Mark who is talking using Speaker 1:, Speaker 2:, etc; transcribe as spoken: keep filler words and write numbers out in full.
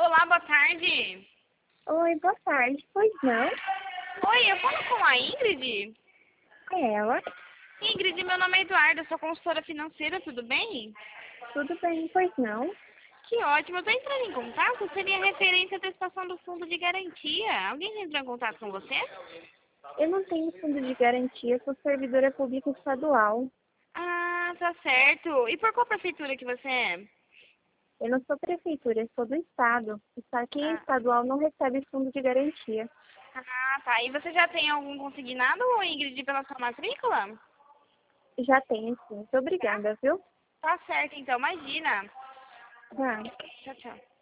Speaker 1: Olá, boa tarde.
Speaker 2: Oi, boa tarde. Pois não?
Speaker 1: Oi, eu falo com a Ingrid?
Speaker 2: É ela?
Speaker 1: Ingrid, meu nome é Eduardo, eu sou consultora financeira, tudo bem?
Speaker 2: Tudo bem, pois não?
Speaker 1: Que ótimo, eu tô entrando em contato, seria referente à antecipação do fundo de garantia. Alguém já entrou em contato com você?
Speaker 2: Eu não tenho fundo de garantia, sou servidora pública estadual.
Speaker 1: Ah, tá certo. E por qual prefeitura que você é?
Speaker 2: Eu não sou prefeitura, eu sou do estado. Está aqui em
Speaker 1: Ah,
Speaker 2: estadual não recebe fundo de garantia.
Speaker 1: ah, tá. E você já tem algum consignado, Ingrid, pela sua matrícula?
Speaker 2: Já tenho sim. Muito
Speaker 1: Tá?
Speaker 2: obrigada, viu?
Speaker 1: Tá certo, então, imagina.
Speaker 2: Tá.
Speaker 1: Tchau, tchau.